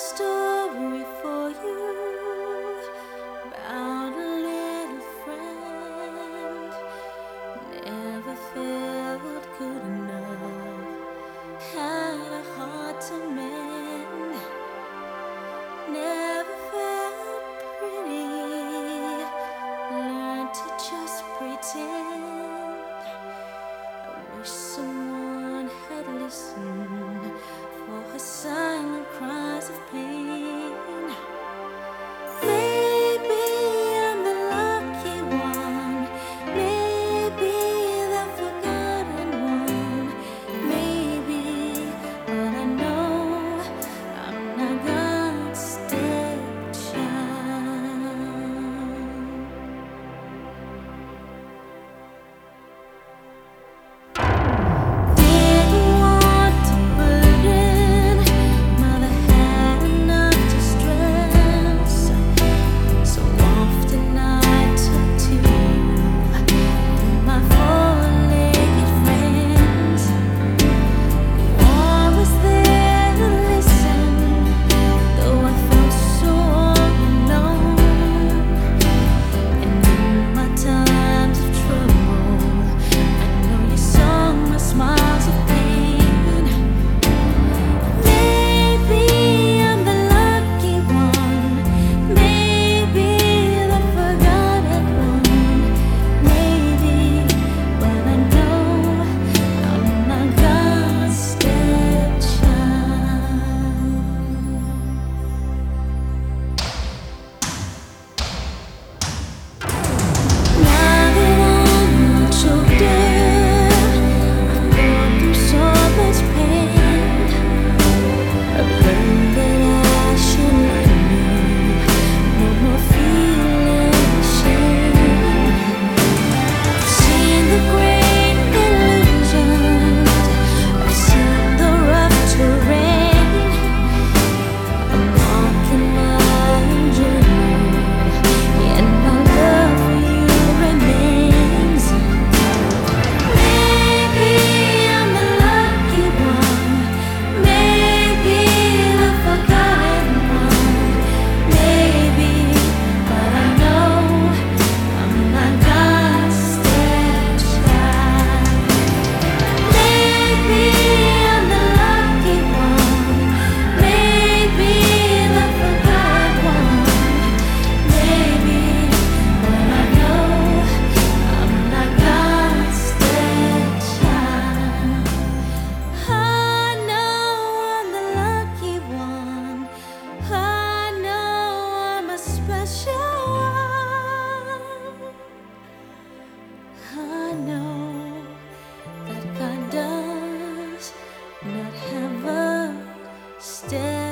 story for you about a little friend. Never felt good enough, had a heart to mend. Never felt pretty, learned to just pretend. I wish someone had listened for her silent cries of pain. Maybe I'm the lucky one, maybe the forgotten one, maybe, but I know I'm not God's stepchild. Didn't want to burden, mother had enough to stress. So often I took to my four-legged friends. I was there to listen, though I felt so alone. And in my times of trouble, I know you saw my smiles of pain. Maybe I'm the lucky one, maybe the forgotten one, maybe, but I know I'm not God's stepchild. Now that I'm much older, I've gone through so much pain. I've learned that I should let no more feeling shame. I've seen the great illusions, I've seen the rough terrain. I'm walking my own journey, and my love for you remains. Maybe I'm the lucky one, maybe the forgotten one, maybe, but I know I'm not God's stepchild. Maybe I'm the lucky one, maybe the forgotten one, maybe, but I know I'm not God's stepchild. I know I'm the lucky one, I know I'm a special one. I know that God does not have a step.